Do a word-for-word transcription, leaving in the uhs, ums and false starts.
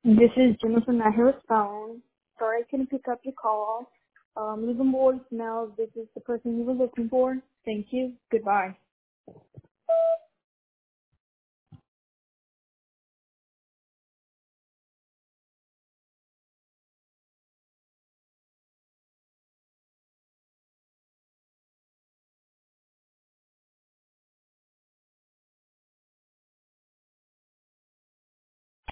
This is Jennifer Nahila's phone. Sorry I couldn't pick up your call. Um, leave a voicemail if this is the person you were looking for. Thank you. Goodbye.